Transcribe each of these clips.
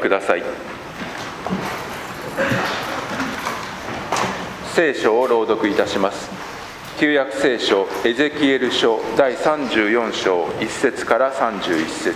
ください。聖書を朗読いたします。旧約聖書エゼキエル書第34章1節から31節。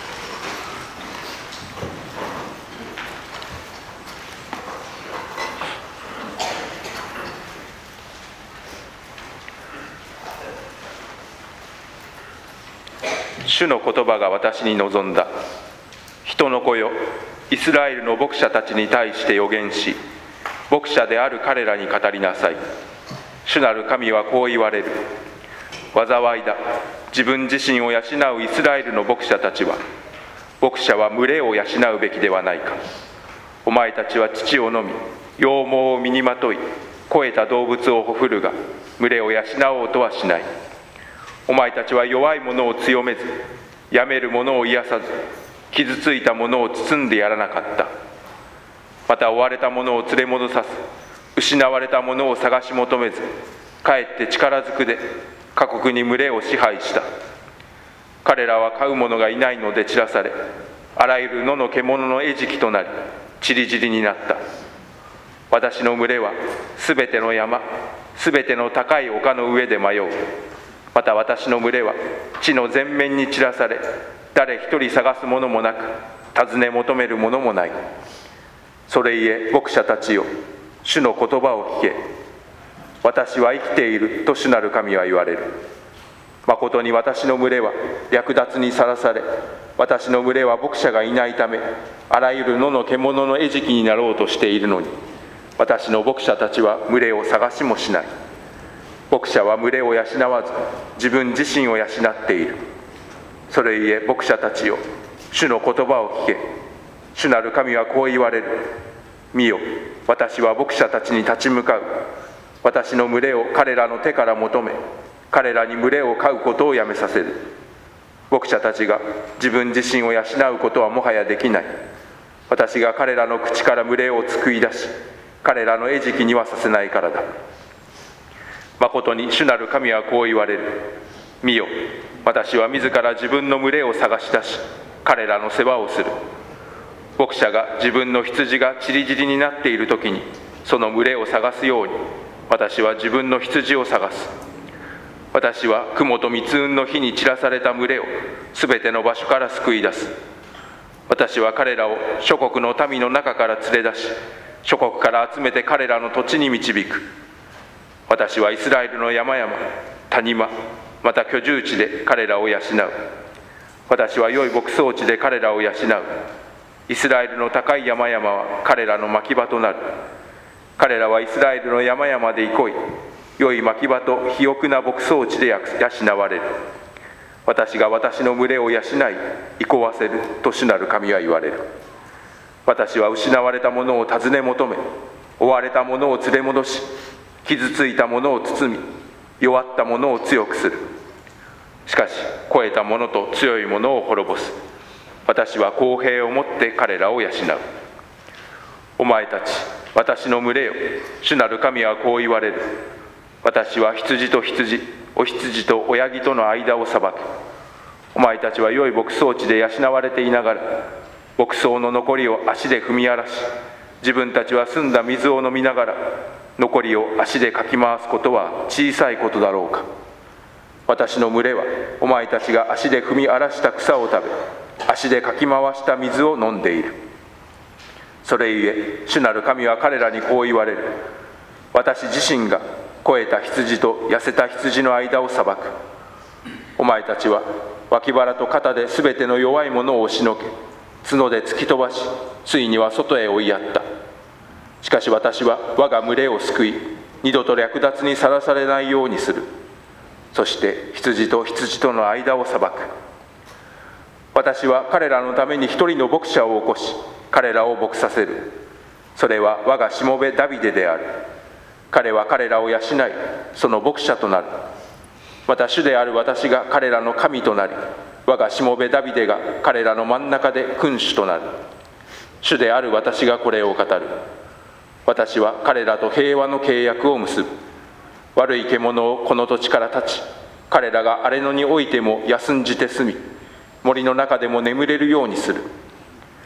主の言葉が私に臨んだ。人の子よ、イスラエルの牧者たちに対して預言し、牧者である彼らに語りなさい。主なる神はこう言われる。災いだ。自分自身を養うイスラエルの牧者たちは、牧者は群れを養うべきではないか。お前たちは乳を飲み、羊毛を身にまとい、肥えた動物をほふるが、群れを養おうとはしない。お前たちは弱い者を強めず、病める者を癒さず、傷ついた者を包んでやらなかった。また追われた者を連れ戻さず、失われた者を探し求めず、かえって力ずくで他国に群れを支配した。彼らは飼う者がいないので散らされ、あらゆる野の獣の餌食となり、散り散りになった。私の群れはすべての山、すべての高い丘の上で迷う。また私の群れは地の全面に散らされ、誰一人探す者もなく、尋ね求める者もない。それゆえ牧者たちよ、主の言葉を聞け。私は生きていると主なる神は言われる。まことに私の群れは略奪にさらされ、私の群れは牧者がいないため、あらゆる野の獣の餌食になろうとしているのに、私の牧者たちは群れを探しもしない。牧者は群れを養わず、自分自身を養っている。それゆえ牧者たちよ、主の言葉を聞け。主なる神はこう言われる。見よ、私は牧者たちに立ち向かう。私の群れを彼らの手から求め、彼らに群れを飼うことをやめさせる。牧者たちが自分自身を養うことはもはやできない。私が彼らの口から群れを救い出し、彼らの餌食にはさせないからだ。まことに主なる神はこう言われる。見よ、私は自ら自分の群れを探し出し、彼らの世話をする。牧者が自分の羊が散り散りになっているときに、その群れを探すように、私は自分の羊を探す。私は雲と密雲の火に散らされた群れをすべての場所から救い出す。私は彼らを諸国の民の中から連れ出し、諸国から集めて彼らの土地に導く。私はイスラエルの山々、谷間、また居住地で彼らを養う。私は良い牧草地で彼らを養う。イスラエルの高い山々は彼らの牧場となる。彼らはイスラエルの山々で憩い、良い牧場と肥沃な牧草地で養われる。私が私の群れを養い、憩わせると主なる神は言われる。私は失われたものを尋ね求め、追われたものを連れ戻し、傷ついたものを包み、弱ったものを強くする。しかし、肥えたものと強いものを滅ぼす。私は公平をもって彼らを養う。お前たち、私の群れよ、主なる神はこう言われる。私は羊と羊、お羊と親木との間を裁く。お前たちは良い牧草地で養われていながら、牧草の残りを足で踏み荒らし、自分たちは澄んだ水を飲みながら、残りを足でかき回すことは小さいことだろうか。私の群れは、お前たちが足で踏み荒らした草を食べ、足でかき回した水を飲んでいる。それゆえ主なる神は彼らにこう言われる。私自身が肥えた羊と痩せた羊の間を裁く。お前たちは脇腹と肩で全ての弱いものを押しのけ、角で突き飛ばし、ついには外へ追いやった。しかし私は我が群れを救い、二度と略奪にさらされないようにする。そして羊と羊との間を裁く。私は彼らのために一人の牧者を起こし、彼らを牧させる。それは我がしもべダビデである。彼は彼らを養い、その牧者となる。また主である私が彼らの神となり、我がしもべダビデが彼らの真ん中で君主となる。主である私がこれを語る。私は彼らと平和の契約を結ぶ。悪い獣をこの土地から断ち、彼らが荒れ野においても休んじて住み、森の中でも眠れるようにする。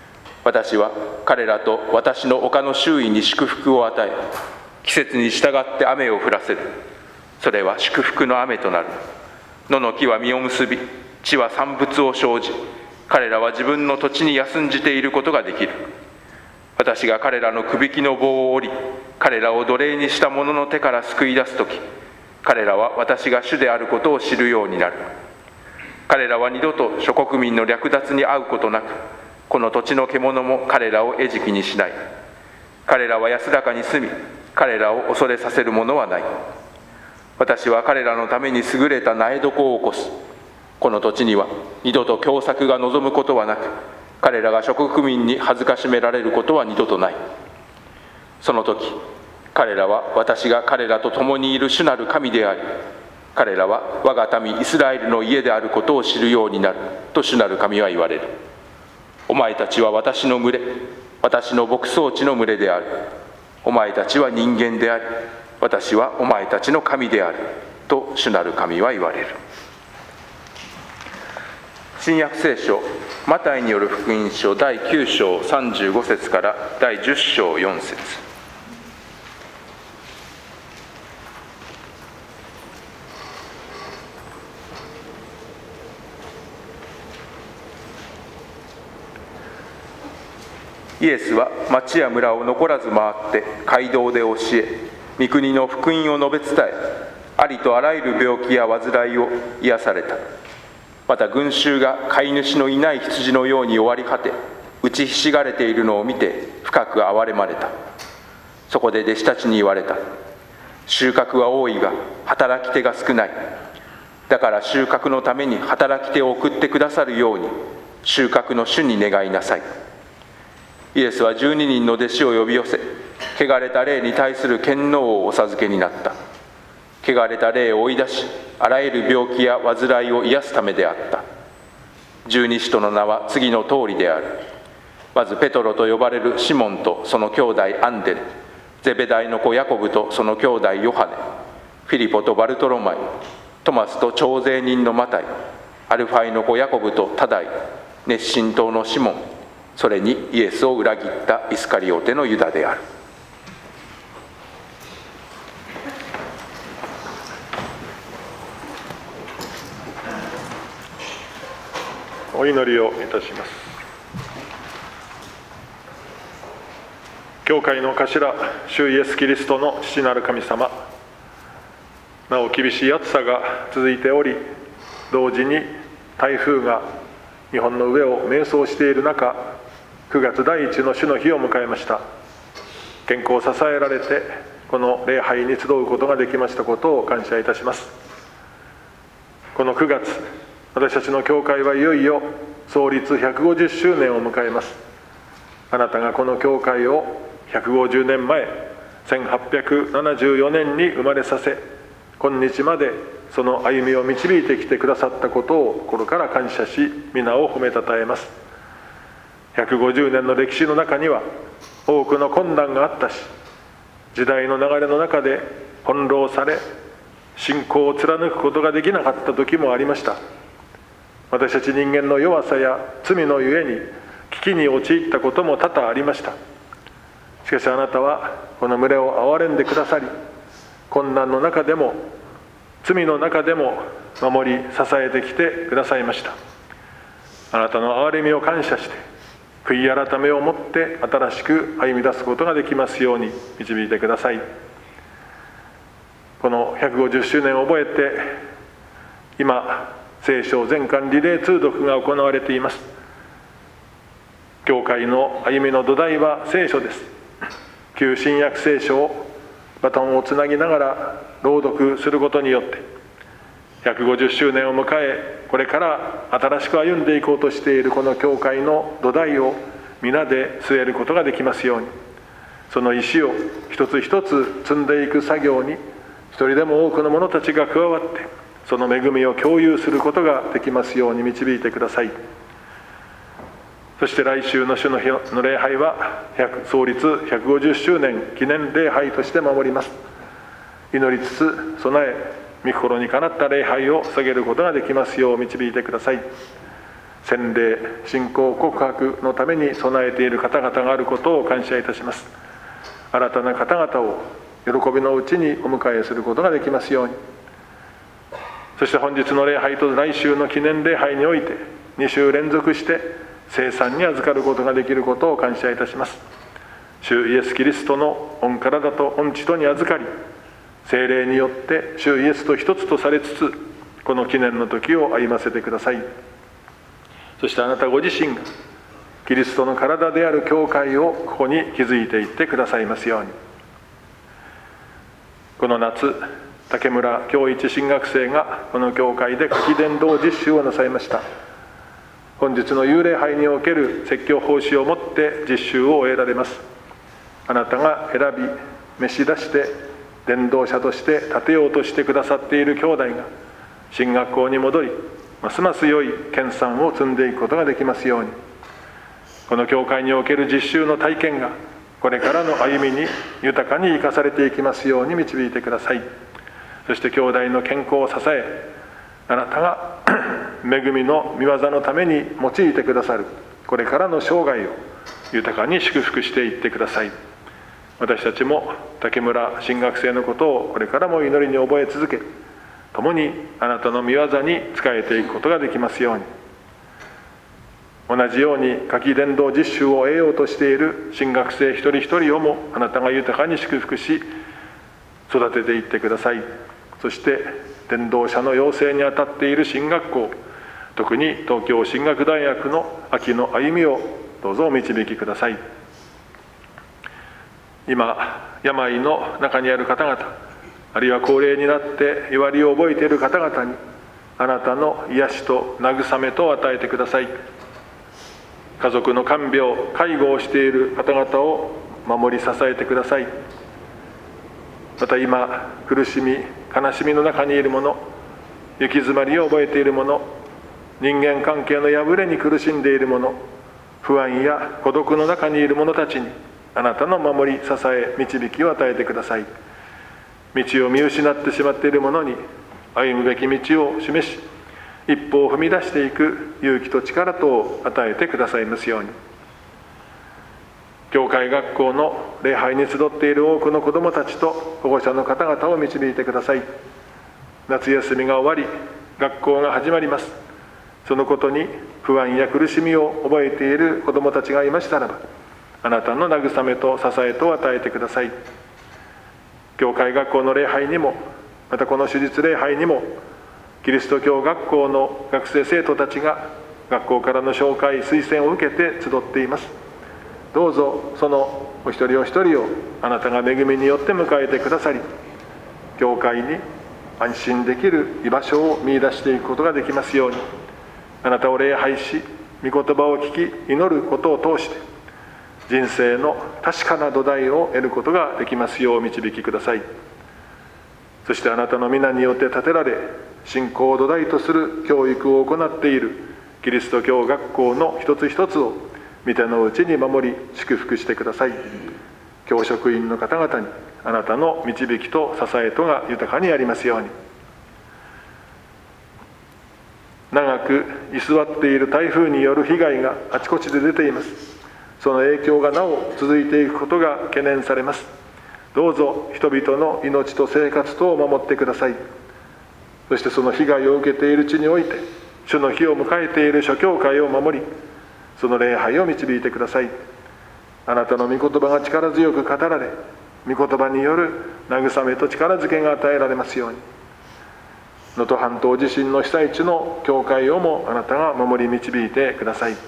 私は彼らと私の丘の周囲に祝福を与え、季節に従って雨を降らせる。それは祝福の雨となる。野の木は実を結び、地は産物を生じ、彼らは自分の土地に休んじていることができる。私が彼らのくびきの棒を折り、彼らを奴隷にした者の手から救い出すとき、彼らは私が主であることを知るようになる。彼らは二度と諸国民の略奪に遭うことなく、この土地の獣も彼らを餌食にしない。彼らは安らかに住み、彼らを恐れさせるものはない。私は彼らのために優れた苗床を起こす。この土地には二度と凶作が望むことはなく、彼らが諸国民に恥ずかしめられることは二度とない。その時、彼らは私が彼らと共にいる主なる神であり、彼らは我が民イスラエルの家であることを知るようになると主なる神は言われる。お前たちは私の群れ、私の牧草地の群れである。お前たちは人間であり、私はお前たちの神であると主なる神は言われる。新約聖書マタイによる福音書第9章35節から第10章4節。イエスは町や村を残らず回って街道で教え、御国の福音を述べ伝え、ありとあらゆる病気や患いを癒された。また群衆が飼い主のいない羊のように終わり果て、打ちひしがれているのを見て深く憐れまれた。そこで弟子たちに言われた。収穫は多いが働き手が少ない。だから収穫のために働き手を送ってくださるように、収穫の主に願いなさい。イエスは12人の弟子を呼び寄せ、汚れた霊に対する権能をお授けになった。汚れた霊を追い出し、あらゆる病気や患いを癒すためであった。十二使徒の名は次の通りである。まずペトロと呼ばれるシモンとその兄弟アンデレ、ゼベダイの子ヤコブとその兄弟ヨハネ、フィリポとバルトロマイ、トマスと徴税人のマタイ、アルファイの子ヤコブとタダイ、熱心党のシモン、それにイエスを裏切ったイスカリオテのユダである。 お祈りをいたします。教会の頭、主イエスキリストの父なる神様、なお厳しい暑さが続いており、同時に台風が日本の上を迷走している中、9月第一の主の日を迎えました。健康を支えられてこの礼拝に集うことができましたことを感謝いたします。この9月、私たちの教会はいよいよ創立150周年を迎えます。あなたがこの教会を150年前、1874年に生まれさせ、今日までその歩みを導いてきてくださったことを心から感謝し、皆を褒めたたえます。150年の歴史の中には多くの困難があったし、時代の流れの中で翻弄され、信仰を貫くことができなかった時もありました。私たち人間の弱さや罪のゆえに危機に陥ったことも多々ありました。しかしあなたはこの群れを憐れんでくださり、困難の中でも罪の中でも守り支えてきてくださいました。あなたの憐れみを感謝して、悔い改めをもって新しく歩み出すことができますように導いてください。この150周年を覚えて、今聖書全巻リレー通読が行われています。教会の歩みの土台は聖書です。旧新約聖書をバトンをつなぎながら朗読することによって、150周年を迎え、これから新しく歩んでいこうとしているこの教会の土台を皆で据えることができますように、その石を一つ一つ積んでいく作業に一人でも多くの者たちが加わって、その恵みを共有することができますように導いてください。そして来週の主の日の礼拝は創立150周年記念礼拝として守ります。祈りつつ備え、御心にかなった礼拝を捧げることができますよう導いてください。 洗礼、信仰告白のために備えている方々があることを感謝いたします。新たな方々を喜びのうちにお迎えすることができますように。そして本日の礼拝と来週の記念礼拝において2週連続して聖餐に預かることができることを感謝いたします。主イエス・キリストの御体と御血とに預かり、聖霊によって主イエスと一つとされつつ、この記念の時を歩ませてください。そしてあなたご自身がキリストの体である教会をここに築いていってくださいますように。この夏、竹村恭一神学生がこの教会で夏季伝道実習をなさいました。本日の幽霊杯における説教奉仕をもって実習を終えられます。あなたが選び召し出して伝道者として立てようとしてくださっている兄弟が神学校に戻り、ますます良い研鑽を積んでいくことができますように。この教会における実習の体験がこれからの歩みに豊かに生かされていきますように導いてください。そして兄弟の健康を支え、あなたが恵みの御業のために用いてくださるこれからの生涯を豊かに祝福していってください。私たちも竹村神学生のことをこれからも祈りに覚え続け、共にあなたの御業に仕えていくことができますように。同じように夏季伝道実習を得ようとしている神学生一人一人をもあなたが豊かに祝福し育てていってください。そして伝道者の養成にあたっている神学校、特に東京神学大学の秋の歩みをどうぞお導きください。今病の中にある方々、あるいは高齢になって弱りを覚えている方々にあなたの癒しと慰めと与えてください。家族の看病介護をしている方々を守り支えてください。また今苦しみ悲しみの中にいる者、行き詰まりを覚えている者、人間関係の破れに苦しんでいる者、不安や孤独の中にいる者たちにあなたの守り支え導きを与えてください。道を見失ってしまっている者に歩むべき道を示し、一歩を踏み出していく勇気と力とを与えてくださいますように。教会学校の礼拝に集っている多くの子どもたちと保護者の方々を導いてください。夏休みが終わり学校が始まります。そのことに不安や苦しみを覚えている子どもたちがいましたらば、あなたの慰めと支えと与えてください。教会学校の礼拝にも、またこの手術礼拝にも、キリスト教学校の学生生徒たちが学校からの紹介推薦を受けて集っています。どうぞそのお一人お一人をあなたが恵みによって迎えてくださり、教会に安心できる居場所を見出していくことができますように。あなたを礼拝し、御言葉を聞き祈ることを通して人生の確かな土台を得ることができますよう導きください。そしてあなたの皆によって建てられ、信仰を土台とする教育を行っているキリスト教学校の一つ一つを御手のうちに守り祝福してください。教職員の方々にあなたの導きと支えとが豊かにありますように。長く居座っている台風による被害があちこちで出ています。その影響がなお続いていくことが懸念されます。どうぞ人々の命と生活とを守ってください。そしてその被害を受けている地において主の日を迎えている諸教会を守り、その礼拝を導いてください。あなたの御言葉が力強く語られ、御言葉による慰めと力づけが与えられますように。能登半島地震の被災地の教会をもあなたが守り導いてください。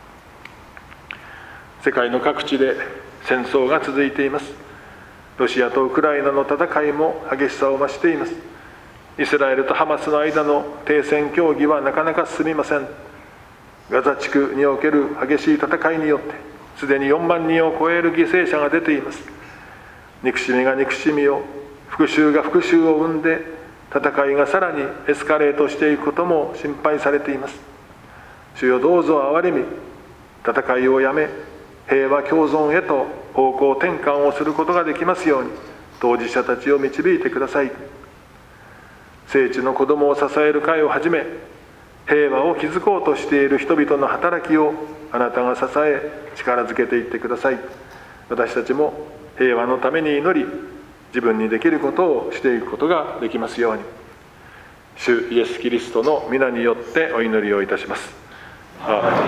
世界の各地で戦争が続いています。ロシアとウクライナの戦いも激しさを増しています。イスラエルとハマスの間の停戦協議はなかなか進みません。ガザ地区における激しい戦いによってすでに4万人を超える犠牲者が出ています。憎しみが憎しみを、復讐が復讐を生んで、戦いがさらにエスカレートしていくことも心配されています。主よ、どうぞ憐れみ、戦いをやめ平和共存へと方向転換をすることができますように当事者たちを導いてください。聖地の子どもを支える会をはじめ、 平和を築こうとしている人々の働きをあなたが支え力づけていってください。私たちも平和のために祈り、自分にできることをしていくことができますように、主イエス・キリストの皆によってお祈りをいたします。アーメン。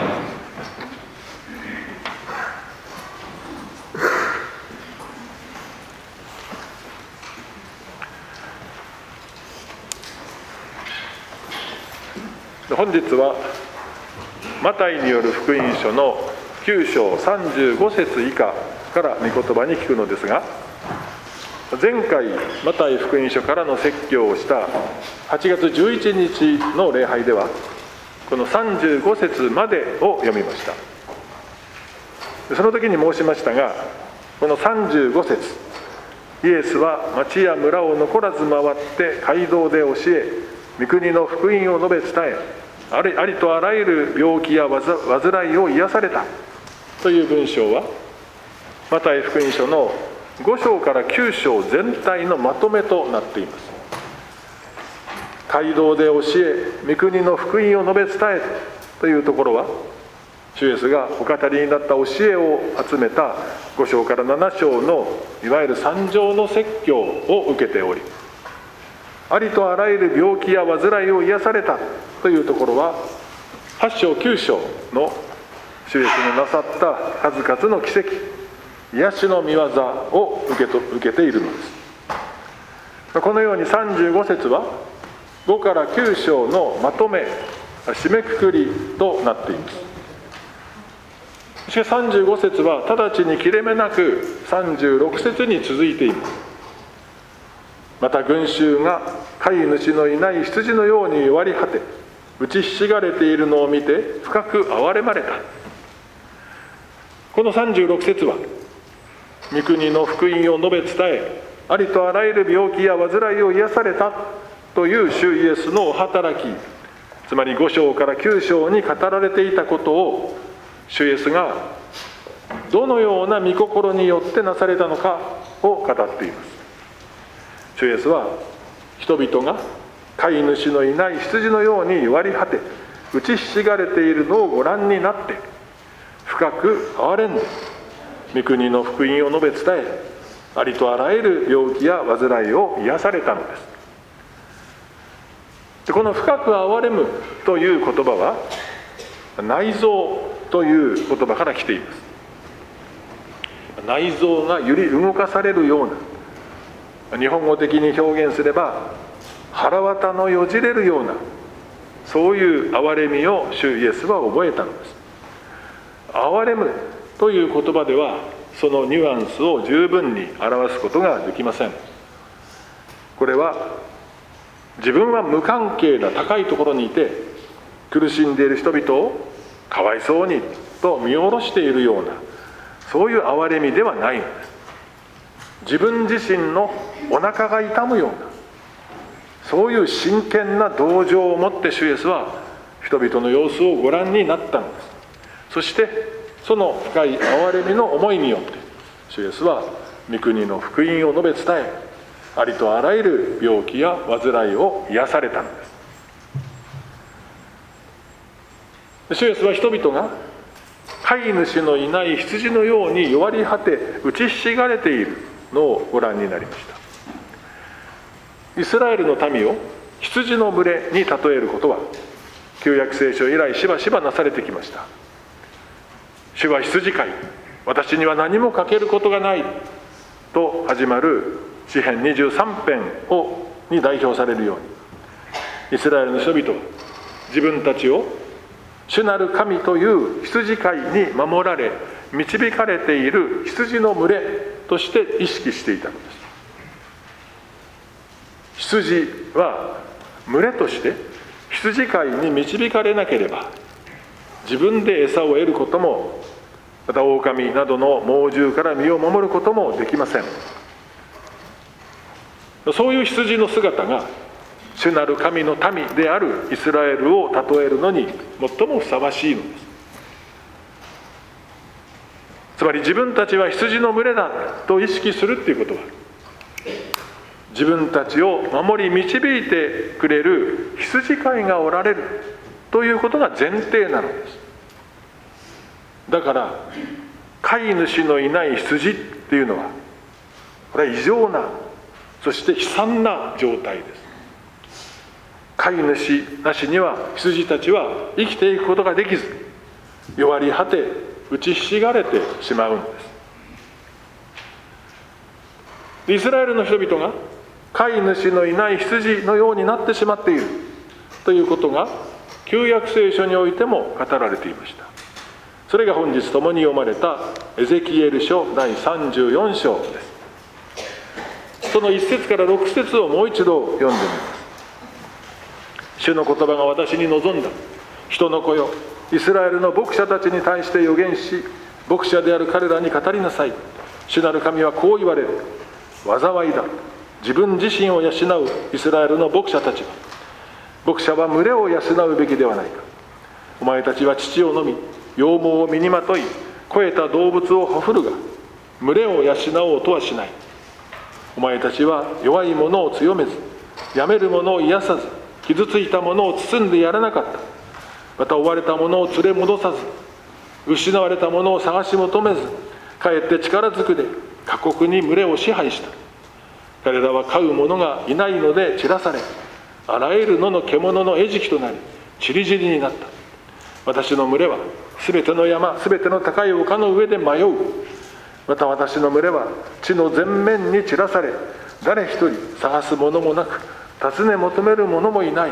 本日はマタイによる福音書の9章35節以下から御言葉に聞くのですが、前回マタイ福音書からの説教をした8月11日の礼拝ではこの35節までを読みました。その時に申しましたが、この35節、イエスは町や村を残らず回って街道で教え、御国の福音を述べ伝え、ありとあらゆる病気や患いを癒されたという文章は、マタイ福音書の5章から9章全体のまとめとなっています。街道で教え、御国の福音を述べ伝えというところは、主イエスがお語りになった教えを集めた5章から7章のいわゆる三条の説教を受けており、ありとあらゆる病気や患いを癒されたというところは8章9章の主イエスのなさった数々の奇跡、癒しの御業を受けているのです。このように35節は5から9章のまとめ、締めくくりとなっています。しかし35節は直ちに切れ目なく36節に続いています。また群衆が飼い主のいない羊のように弱り果て、打ちひしがれているのを見て深く憐れまれた。この36節は御国の福音を述べ伝え、ありとあらゆる病気や患いを癒されたという主イエスのお働き、つまり5章から9章に語られていたことを主イエスがどのような御心によってなされたのかを語っています。主イエスは人々が飼い主のいない羊のように弱り果て、打ちひしがれているのをご覧になって深く憐れんで、御国の福音を述べ伝え、ありとあらゆる病気や患いを癒されたのです。この深く憐れむという言葉は内臓という言葉から来ています。内臓が揺り動かされるような、日本語的に表現すれば腹渡のよじれるような、そういう憐れみを主イエスは覚えたのです。憐れむという言葉ではそのニュアンスを十分に表すことができません。これは自分は無関係な高いところにいて苦しんでいる人々をかわいそうにと見下ろしているような、そういう憐れみではないのです。自分自身のお腹が痛むような、そういう真剣な同情を持って主イエスは人々の様子をご覧になったのです。そしてその深い憐れみの思いによって主イエスは御国の福音を述べ伝え、ありとあらゆる病気や患いを癒されたのです。主イエスは人々が飼い主のいない羊のように弱り果て打ちひしがれているのをご覧になりました。イスラエルの民を羊の群れに例えることは旧約聖書以来しばしばなされてきました。主は羊飼い、私には何もかけることがないと始まる詩編23編に代表されるように、イスラエルの人々は自分たちを主なる神という羊飼いに守られ導かれている羊の群れとして意識していたのです。羊は群れとして羊飼いに導かれなければ自分で餌を得ることも、また狼などの猛獣から身を守ることもできません。そういう羊の姿が主なる神の民であるイスラエルを例えるのに最もふさわしいのです。つまり自分たちは羊の群れだと意識するということは、自分たちを守り導いてくれる羊飼いがおられるということが前提なのです。だから飼い主のいない羊っていうのは、これは異常な、そして悲惨な状態です。飼い主なしには羊たちは生きていくことができず、弱り果て打ちひしがれてしまうのです。イスラエルの人々が飼い主のいない羊のようになってしまっているということが旧約聖書においても語られていました。それが本日共に読まれたエゼキエル書第34章です。その1節から6節をもう一度読んでみます。主の言葉が私に望んだ。人の子よ、イスラエルの牧者たちに対して預言し、牧者である彼らに語りなさい。主なる神はこう言われる。災いだ。自分自身を養うイスラエルの牧者たちは、牧者は群れを養うべきではないか。お前たちは乳を飲み、羊毛を身にまとい、肥えた動物をほふるが、群れを養おうとはしない。お前たちは弱い者を強めず、病める者を癒さず、傷ついた者を包んでやらなかった。また追われた者を連れ戻さず、失われた者を探し求めず、かえって力ずくで過酷に群れを支配した。彼らは飼う者がいないので散らされ、あらゆる野の獣の餌食となり、散り散りになった。私の群れはすべての山、すべての高い丘の上で迷う。また私の群れは地の全面に散らされ、誰一人探す者もなく、尋ね求める者もいない。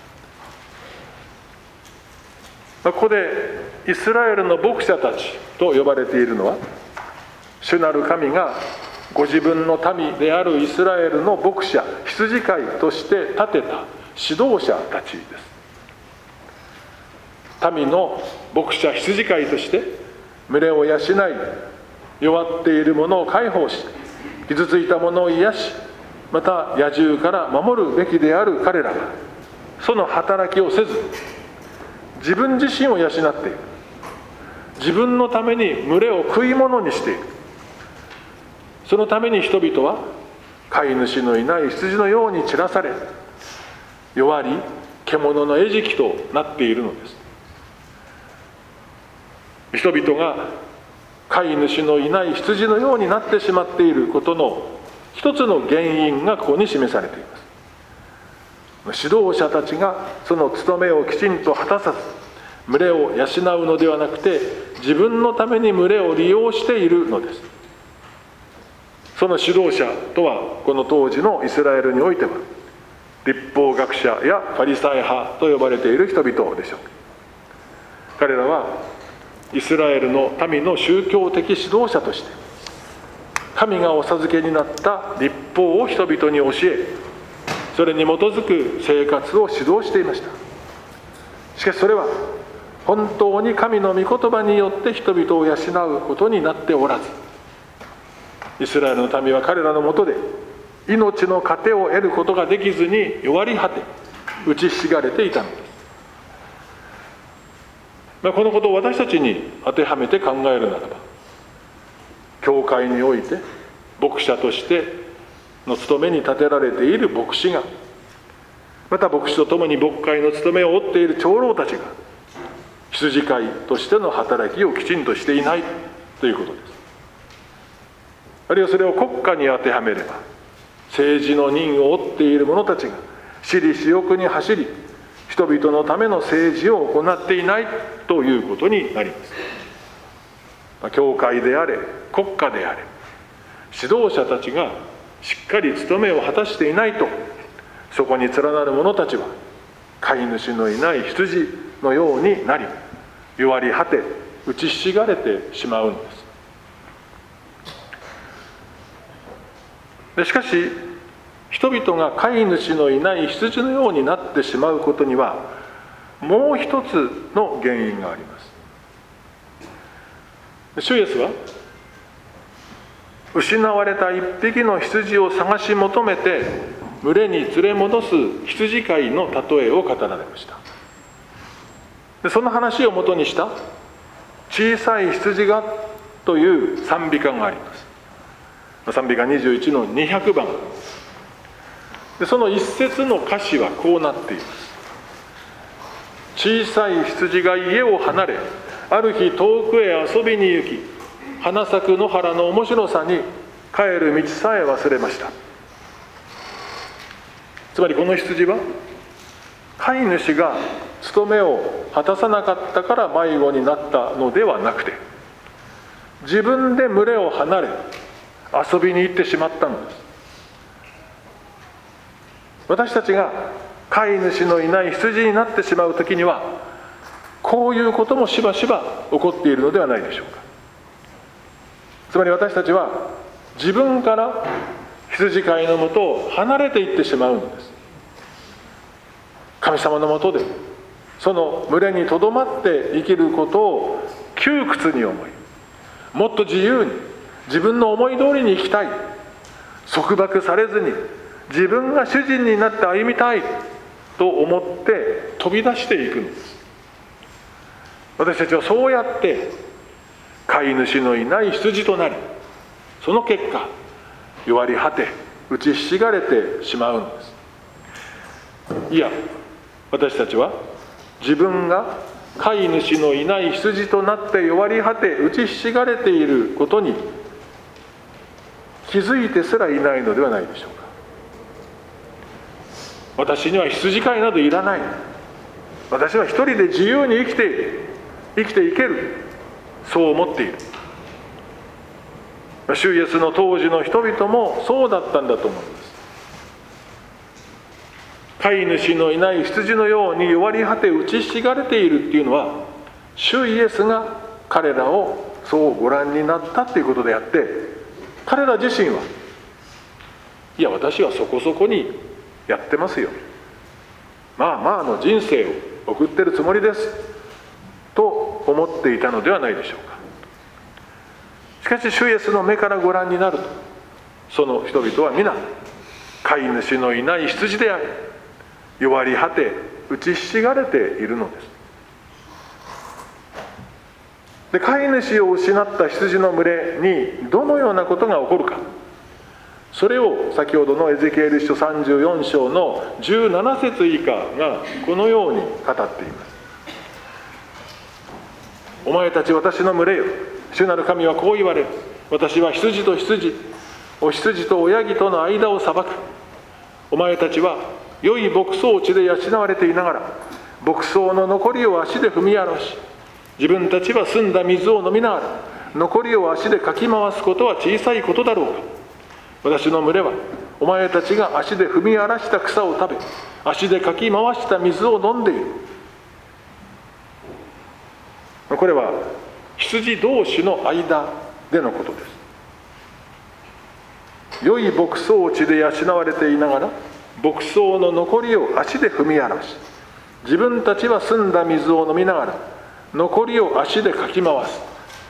ここでイスラエルの牧者たちと呼ばれているのは、主なる神がご自分の民であるイスラエルの牧者、羊飼いとして立てた指導者たちです。民の牧者、羊飼いとして群れを養い、弱っている者を解放し、傷ついた者を癒し、また野獣から守るべきである彼らが、その働きをせず、自分自身を養っている。自分のために群れを食い物にしている。そのために人々は飼い主のいない羊のように散らされ、弱り獣の餌食となっているのです。人々が飼い主のいない羊のようになってしまっていることの一つの原因がここに示されています。指導者たちがその務めをきちんと果たさず、群れを養うのではなくて、自分のために群れを利用しているのです。その指導者とは、この当時のイスラエルにおいては律法学者やファリサイ派と呼ばれている人々でしょう。彼らはイスラエルの民の宗教的指導者として、神がお授けになった律法を人々に教え、それに基づく生活を指導していました。しかしそれは本当に神の御言葉によって人々を養うことになっておらず、イスラエルの民は彼らのもとで命の糧を得ることができずに弱り果て、打ちひしがれていたのです。このことを私たちに当てはめて考えるならば、教会において牧者としての務めに立てられている牧師が、また牧師とともに牧会の務めを負っている長老たちが、羊飼いとしての働きをきちんとしていないということです。あるいはそれを国家に当てはめれば、政治の任を負っている者たちが私利私欲に走り、人々のための政治を行っていないということになります。教会であれ、国家であれ、指導者たちがしっかり務めを果たしていないと、そこに連なる者たちは飼い主のいない羊のようになり、弱り果て打ちひしがれてしまうのです。しかし人々が飼い主のいない羊のようになってしまうことには、もう一つの原因があります。主イエスは失われた一匹の羊を探し求めて群れに連れ戻す羊飼いの例えを語られました。その話をもとにした小さい羊がという賛美歌があります。賛美歌21の200番で、その一節の歌詞はこうなっています。 小さい羊が家を離れ、ある日遠くへ遊びに行き、花咲く野原の面白さに帰る道さえ忘れました。つまりこの羊は飼い主が務めを果たさなかったから迷子になったのではなくて、自分で群れを離れ遊びに行ってしまったのです。私たちが飼い主のいない羊になってしまうときには、こういうこともしばしば起こっているのではないでしょうか。つまり私たちは自分から羊飼いのもとを離れていってしまうのです。神様のもとでその群れにとどまって生きることを窮屈に思い、もっと自由に自分の思い通りに生きたい、束縛されずに自分が主人になって歩みたいと思って飛び出していくのです。私たちはそうやって飼い主のいない羊となり、その結果弱り果て打ちひしがれてしまうのです。いや、私たちは自分が飼い主のいない羊となって弱り果て打ちひしがれていることに気づいてすらいないのではないでしょうか。私には羊飼いなどいらない、私は一人で自由に生きていける、そう思っている。主イエスの当時の人々もそうだったんだと思います。飼い主のいない羊のように弱り果て打ちひしがれているっていうのは、主イエスが彼らをそうご覧になったっていうことであって、彼ら自身はいや、私はそこそこにやってますよ、まあまあの人生を送ってるつもりですと思っていたのではないでしょうか。しかし主イエスの目からご覧になると、その人々は皆飼い主のいない羊であり、弱り果て打ちひしがれているのです。で、飼い主を失った羊の群れにどのようなことが起こるか、それを先ほどのエゼキエル書34章の17節以下がこのように語っています。お前たち私の群れよ、主なる神はこう言われる。私は羊と羊、お羊と親木との間を裁く。お前たちは良い牧草地で養われていながら、牧草の残りを足で踏み荒らし、自分たちは澄んだ水を飲みながら残りを足でかき回すことは小さいことだろうか。私の群れはお前たちが足で踏み荒らした草を食べ、足でかき回した水を飲んでいる。これは羊同士の間でのことです。良い牧草地で養われていながら、牧草の残りを足で踏み荒らし、自分たちは澄んだ水を飲みながら残りを足でかき回す。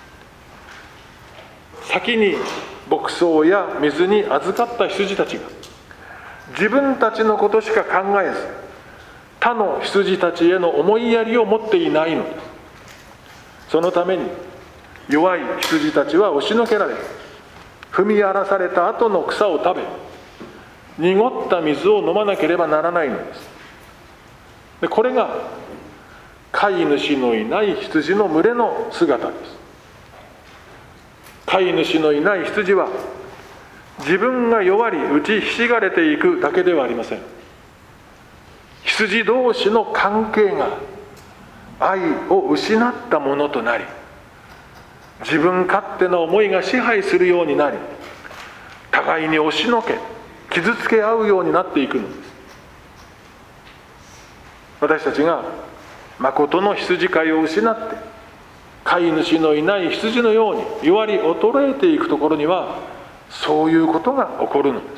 先に牧草や水に預かった羊たちが自分たちのことしか考えず、他の羊たちへの思いやりを持っていないのです。そのために弱い羊たちは押しのけられ、踏み荒らされた後の草を食べ、濁った水を飲まなければならないのです。で、これが飼い主のいない羊の群れの姿です。飼い主のいない羊は自分が弱り打ちひしがれていくだけではありません。羊同士の関係が愛を失ったものとなり、自分勝手な思いが支配するようになり、互いに押しのけ傷つけ合うようになっていくのです。私たちが誠の羊飼いを失って飼い主のいない羊のように弱り衰えていくところには、そういうことが起こるのです。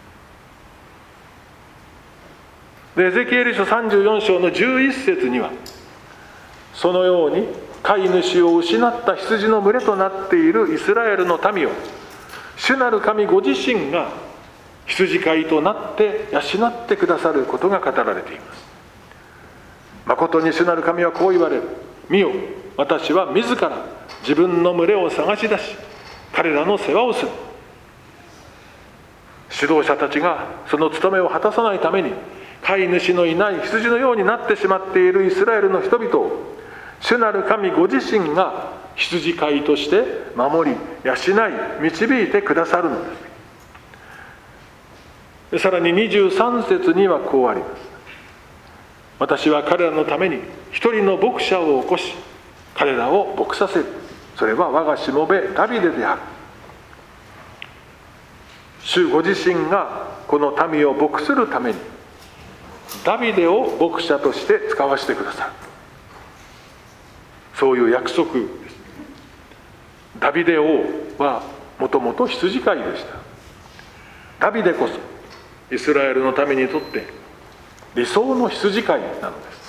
で、エゼキエル書34章の11節には、そのように飼い主を失った羊の群れとなっているイスラエルの民を、主なる神ご自身が羊飼いとなって養ってくださることが語られています。誠に主なる神はこう言われる。見よ、私は自ら自分の群れを探し出し、彼らの世話をする。指導者たちがその務めを果たさないために飼い主のいない羊のようになってしまっているイスラエルの人々を、主なる神ご自身が羊飼いとして守り養い導いてくださるのです。さらに23節にはこうあります。私は彼らのために一人の牧者を起こし、彼らを牧させる。それは我がしもべダビデである。主ご自身がこの民を牧するためにダビデを牧者として使わせてくださる、そういう約束です。ダビデ王はもともと羊飼いでした。ダビデこそイスラエルの民にとって理想の羊飼いなのです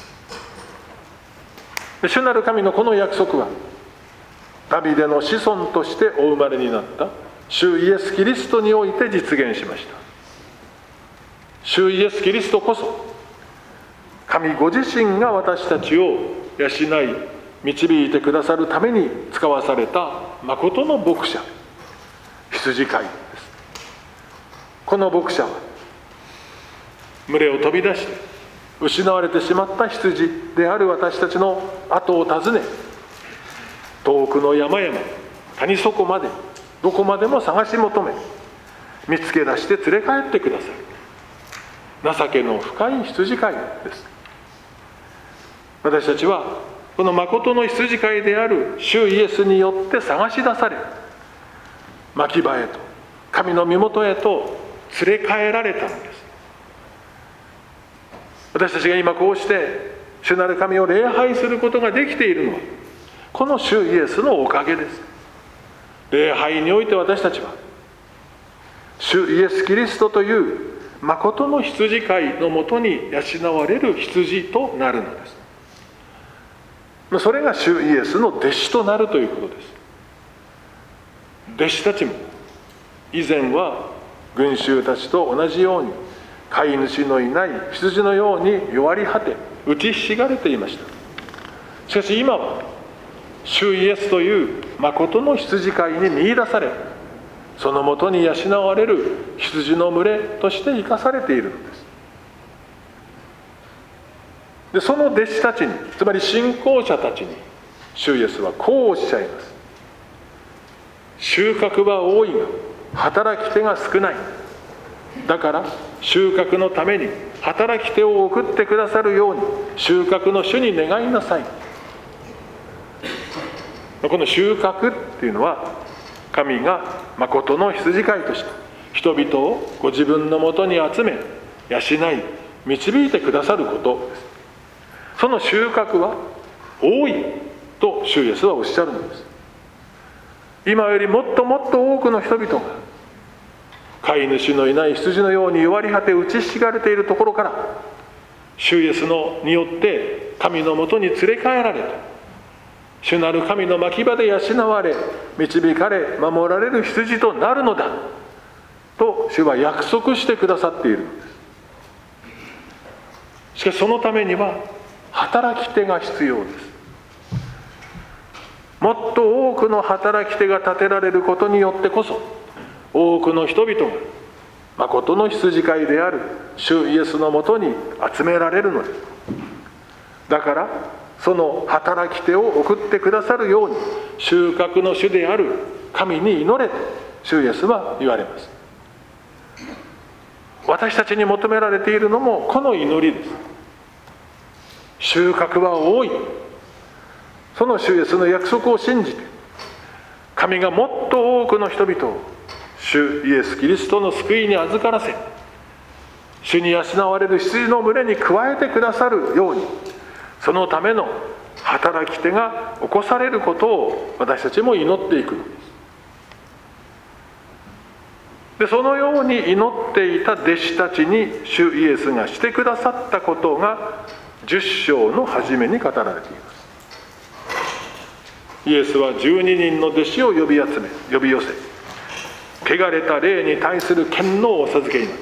。主なる神のこの約束はダビデの子孫としてお生まれになった主イエス・キリストにおいて実現しました。主イエス・キリストこそ神ご自身が私たちを養い導いてくださるために使わされた誠の牧者、羊飼いです。この牧者は群れを飛び出して失われてしまった羊である私たちの後を訪ね、遠くの山々谷底までどこまでも探し求め見つけ出して連れ帰ってくださる情けの深い羊飼いです。私たちはこの誠の羊飼いである主イエスによって探し出され、牧場へと神の身元へと連れ帰られたのです。私たちが今こうして主なる神を礼拝することができているのはこの主イエスのおかげです。礼拝において私たちは主イエス・キリストという誠の羊飼いのもとに養われる羊となるのです。それが主イエスの弟子となるということです。弟子たちも以前は群衆たちと同じように飼い主のいない羊のように弱り果て打ちひしがれていました。しかし今は主イエスという誠の羊飼いに見出され、そのもとに養われる羊の群れとして生かされているのです。でその弟子たちに、つまり信仰者たちに主イエスはこうおっしゃいます。収穫は多いが働き手が少ない。だから収穫のために働き手を送ってくださるように収穫の主に願いなさい。この収穫っていうのは神が誠の羊飼いとして人々をご自分のもとに集め養い導いてくださることです。その収穫は多いと主イエスはおっしゃるのです。今よりもっともっと多くの人々が飼い主のいない羊のように弱り果て打ちひしがれているところから主イエスによって神のもとに連れ帰られた主なる神の牧場で養われ導かれ守られる羊となるのだと主は約束してくださっているのです。しかしそのためには働き手が必要です。もっと多くの働き手が立てられることによってこそ多くの人々が誠の羊飼いである主イエスのもとに集められるのです。だからその働き手を送ってくださるように収穫の主である神に祈れと主イエスは言われます。私たちに求められているのもこの祈りです。収穫は多い、その主イエスの約束を信じて神がもっと多くの人々を主イエス・キリストの救いに預からせ主に養われる羊の群れに加えてくださるようにそのための働き手が起こされることを私たちも祈っていくのです。でそのように祈っていた弟子たちに主イエスがしてくださったことが10章の初めに語られています。イエスは12人の弟子を呼び寄せ、汚れた霊に対する権能をお授けになった。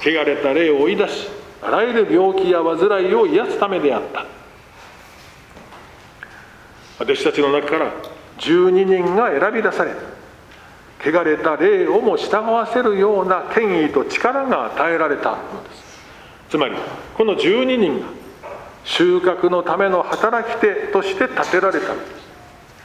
汚れた霊を追い出し、あらゆる病気や患いを癒すためであった。弟子たちの中から12人が選び出され、汚れた霊をも従わせるような権威と力が与えられたのです。 つまりこの12人が収穫のための働き手として立てられたのです。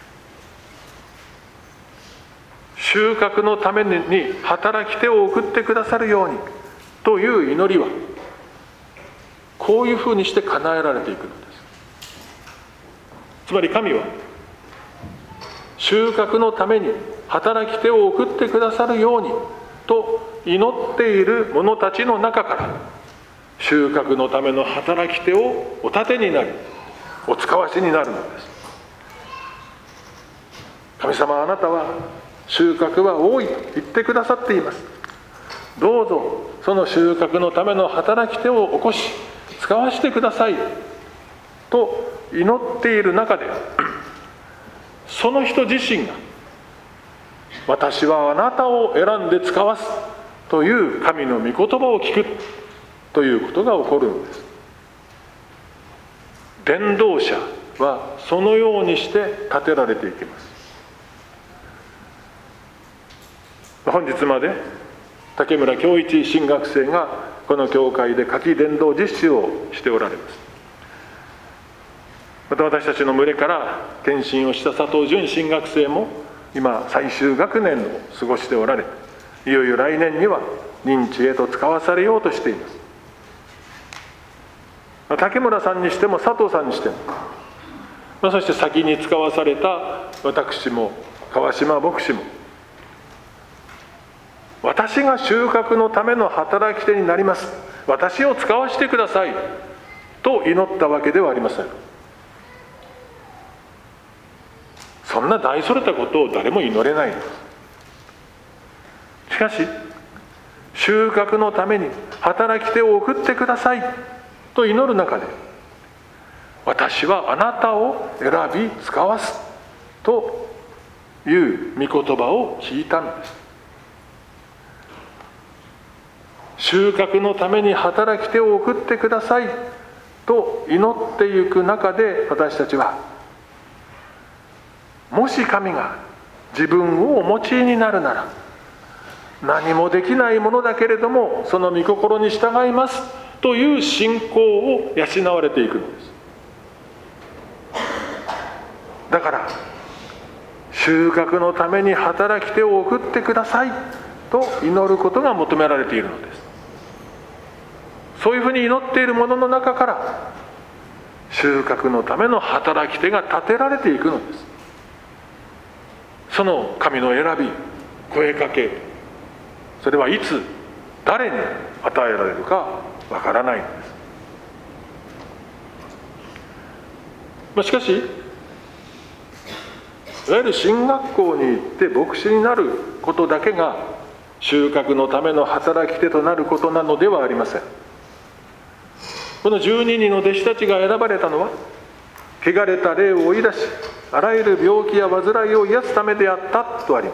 収穫のために働き手を送ってくださるようにという祈りは、こういうふうにして叶えられていくのです。つまり神は収穫のために働き手を送ってくださるようにと祈っている者たちの中から、収穫のための働き手をお立てになり、お使わしになるのです。神様、あなたは収穫は多いと言ってくださっています。どうぞその収穫のための働き手を起こし使わしてくださいと祈っている中で、その人自身が私はあなたを選んで使わすという神の御言葉を聞くということが起こるのです。伝道者はそのようにして立てられていきます。本日まで竹村恭一神学生がこの教会で夏季伝道実習をしておられます。また私たちの群れから転身をした佐藤淳神学生も今最終学年を過ごしておられ、いよいよ来年には任地へと使わされようとしています。竹村さんにしても佐藤さんにしても、そして先に使わされた私も川島牧師も、私が収穫のための働き手になります、私を使わせてくださいと祈ったわけではありません。そんな大それたことを誰も祈れないんです。しかし収穫のために働き手を送ってくださいと祈る中で、私はあなたを選び使わすという御言葉を聞いたのです。収穫のために働き手を送ってくださいと祈っていく中で、私たちはもし神が自分をお持ちになるなら、何もできないものだけれどもその御心に従いますという信仰を養われていくのです。だから収穫のために働き手を送ってくださいと祈ることが求められているのです。そういうふうに祈っているものの中から収穫のための働き手が立てられていくのです。その神の選び、声かけ、それはいつ誰に与えられるかわからないのです。しかし、いわゆる神学校に行って牧師になることだけが収穫のための働き手となることなのではありません。この12人の弟子たちが選ばれたのは、汚れた霊を追い出し、あらゆる病気や患いを癒すためであったとあります。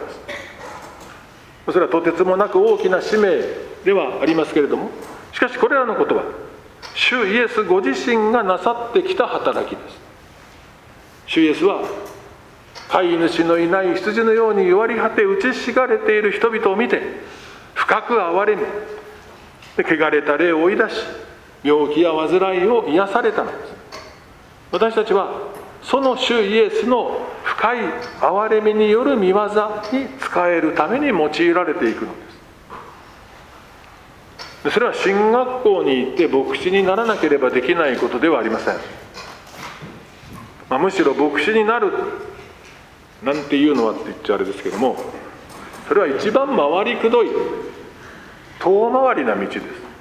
それはとてつもなく大きな使命ではありますけれども、しかしこれらのことは主イエスご自身がなさってきた働きです。主イエスは飼い主のいない羊のように弱り果て打ちひしがれている人々を見て深く憐れみ、汚れた霊を追い出し、病気や患いを癒されたのです。私たちはその主イエスの深い憐れみによる御業に使えるために用いられていくのです。それは神学校に行って牧師にならなければできないことではありません。むしろ牧師になるなんていうのはって言っちゃあれですけども、それは一番回りくどい遠回りな道です。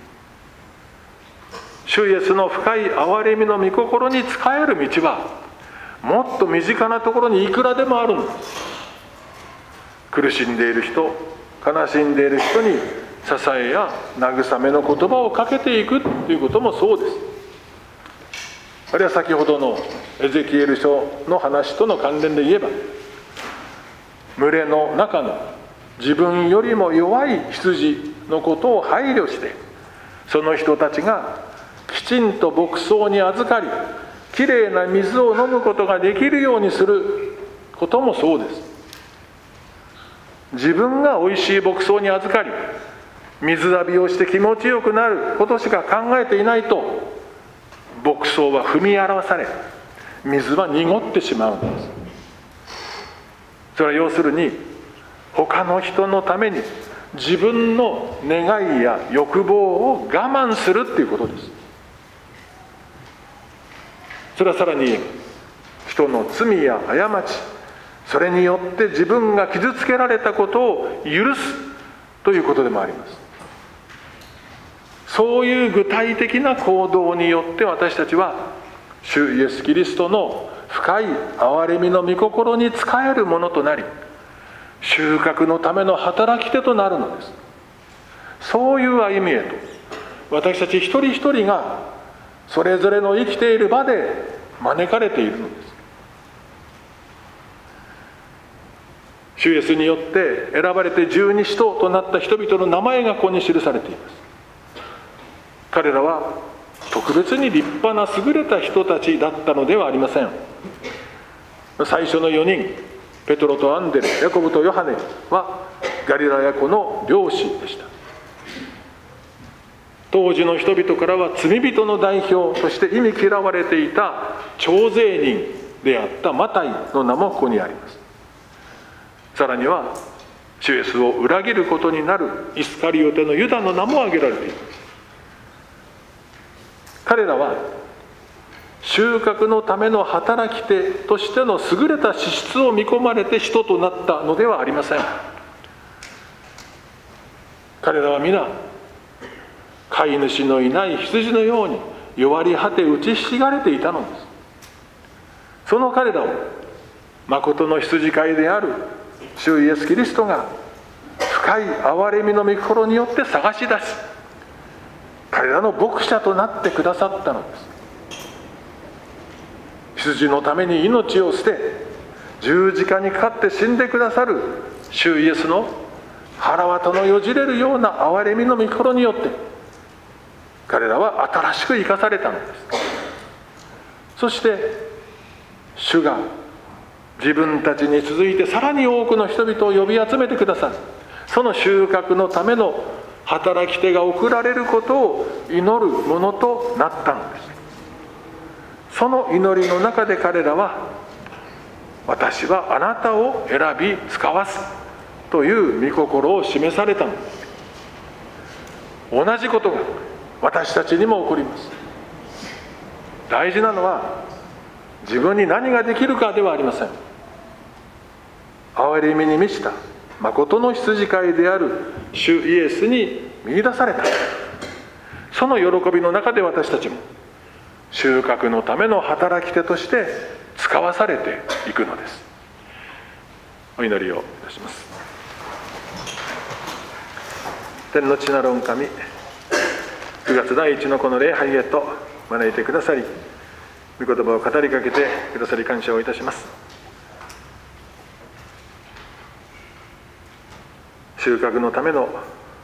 主イエスの深い憐れみの御心に仕える道はもっと身近なところにいくらでもあるんです。苦しんでいる人、悲しんでいる人に支えや慰めの言葉をかけていくということもそうです。あるいは先ほどのエゼキエル書の話との関連で言えば、群れの中の自分よりも弱い羊のことを配慮して、その人たちがきちんと牧草に預かり、きれいな水を飲むことができるようにすることもそうです。自分がおいしい牧草に預かり、 水浴びをして気持ちよくなることしか考えていないと、牧草は踏み荒らされ、水は濁ってしまうんです。それは要するに、他の人のために自分の願いや欲望を我慢するっていうことです。それはさらに、人の罪や過ち、それによって自分が傷つけられたことを許すということでもあります。そういう具体的な行動によって私たちは主イエスキリストの深い憐れみの御心に仕えるものとなり、収穫のための働き手となるのです。そういう歩みへと私たち一人一人がそれぞれの生きている場で招かれているのです。主イエスによって選ばれて十二使徒となった人々の名前がここに記されています。彼らは特別に立派な優れた人たちだったのではありません。最初の4人、ペトロとアンデレ、ヤコブとヨハネはガリラヤ湖の漁師でした。当時の人々からは罪人の代表として忌み嫌われていた徴税人であったマタイの名もここにあります。さらには主イエスを裏切ることになるイスカリオテのユダの名も挙げられています。彼らは収穫のための働き手としての優れた資質を見込まれて使徒となったのではありません。彼らは皆飼い主のいない羊のように弱り果て打ちひしがれていたのです。その彼らを誠の羊飼いである主イエスキリストが深い憐れみの御心によって探し出し、彼らの牧者となってくださったのです。羊のために命を捨て十字架にかかって死んでくださる主イエスの腹渡のよじれるような憐れみの御心によって彼らは新しく生かされたのです。そして主が自分たちに続いてさらに多くの人々を呼び集めてくださる、その収穫のための働き手が送られることを祈るものとなったのです。その祈りの中で彼らは、私はあなたを選び使わすという御心を示されたのです。同じことが私たちにも起こります。大事なのは自分に何ができるかではありません。憐れみに満ちた誠の羊飼いである主イエスに見出された、その喜びの中で私たちも収穫のための働き手として使わされていくのです。お祈りをいたします。天の父なる御神、9月第一のこの礼拝へと招いてくださり、御言葉を語りかけてくださり感謝をいたします。収穫のための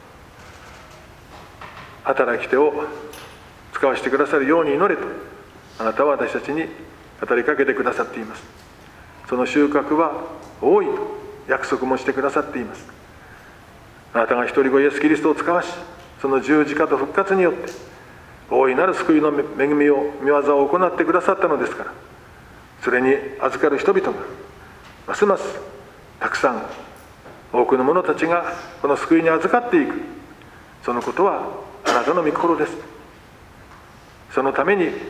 働き手を使わせてくださるように祈れとあなたは私たちに語りかけてくださっています。その収穫は多いと約束もしてくださっています。あなたが一人子イエスキリストを使わし、その十字架と復活によって大いなる救いの恵みを御業を行ってくださったのですから、それに預かる人々がますますたくさん多くの者たちがこの救いに預かっていく、そのことはあなたの御心です。そのために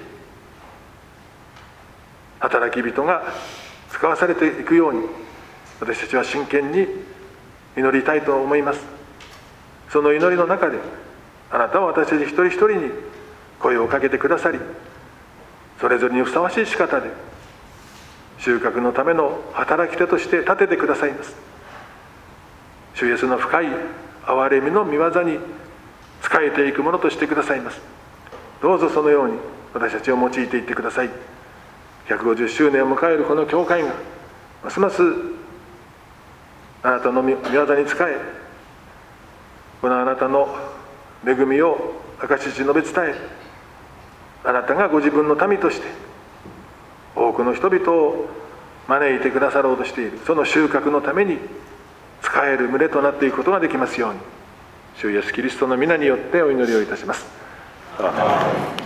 働き人が使わされていくように私たちは真剣に祈りたいと思います。その祈りの中であなたは私たち一人一人に声をかけてくださり、それぞれにふさわしい仕方で収穫のための働き手として立ててくださいます。主イエスの深い憐れみの御業に仕えていくものとしてくださいます。どうぞそのように私たちを用いていってください。150周年を迎えるこの教会がますますあなたの御業に仕え、このあなたの恵みを証し述べ伝え、あなたがご自分の民として多くの人々を招いてくださろうとしている、その収穫のために使える群れとなっていくことができますように、 主イエスキリストの皆によってお祈りをいたします。アーメン。